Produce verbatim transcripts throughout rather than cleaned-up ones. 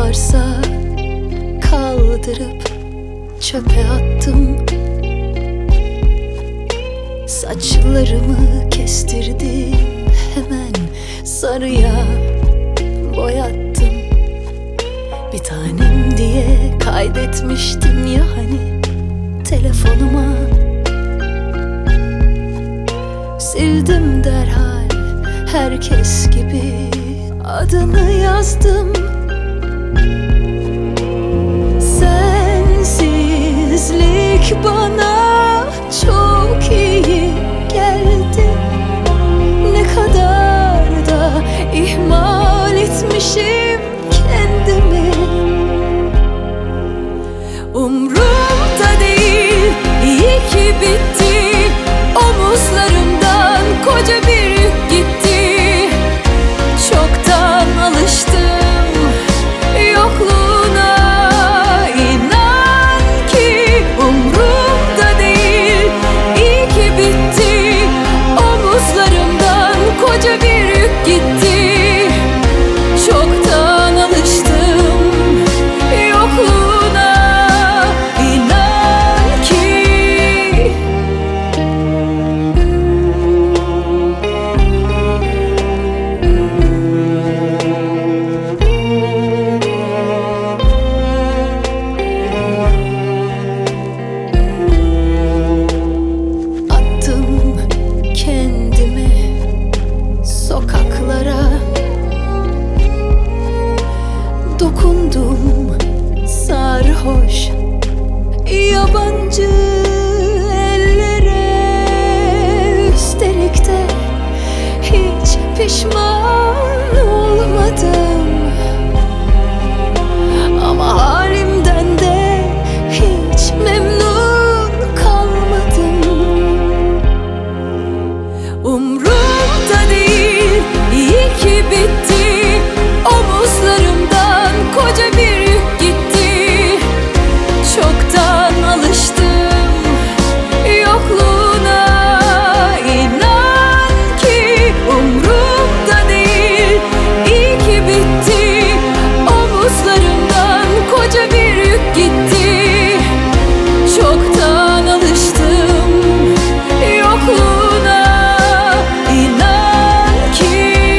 varsa kaldırıp çöpe attım. Saçlarımı kestirdim, hemen sarıya boyattım. Bir tanem diye kaydetmiştim ya hani telefonuma. Sildim derhal herkes gibi, adını yazdım. Sensizlik bana çok iyi geldi. Ne kadar da ihmal etmişim kendimi. Umrumda değil, iyi ki bitti. Omuzlarımdan koca bir yük gitti. Çoktan alıştım yokluğuna. İnan ki umrumda değil, iyi ki bitti. Omuzlarımdan koca bir yük gitti. Çoktan alıştım yokluğuna. İnan ki attım kendimi sokaklara. Dokundum sarhoş yabancı ellere. Üstelik de hiç pişman olmadım. Ama halimden de hiç memnun kalmadım. Umrumda değil, iyi ki bitti. Omuzlarımdan koca bir yük gitti. Çoktan alıştım yokluğuna. İnan ki umrumda değil, iyi ki bitti. Omuzlarımdan koca bir yük gitti. Çoktan alıştım yokluğuna. İnan ki.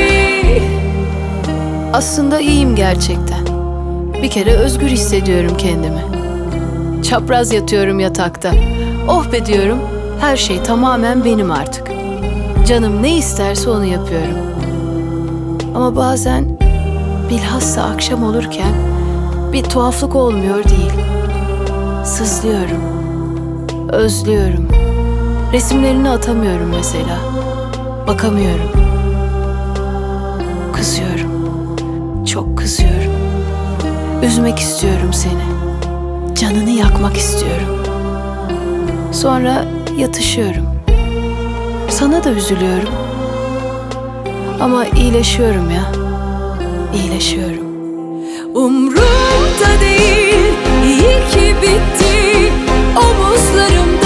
Aslında iyiyim gerçekten. Bir kere özgür hissediyorum kendimi. Çapraz yatıyorum yatakta. Oh be diyorum, her şey tamamen benim artık. Canım ne isterse onu yapıyorum. Ama bazen, bilhassa akşam olurken, bir tuhaflık olmuyor değil. Sızlıyorum, özlüyorum. Resimlerini atamıyorum mesela. Bakamıyorum. Kızıyorum. Çok kızıyorum. Üzmek istiyorum seni. Canını yakmak istiyorum. Sonra yatışıyorum. Sana da üzülüyorum. Ama iyileşiyorum ya. İyileşiyorum. Umrumda değil, iyi ki bitti. Omuzlarım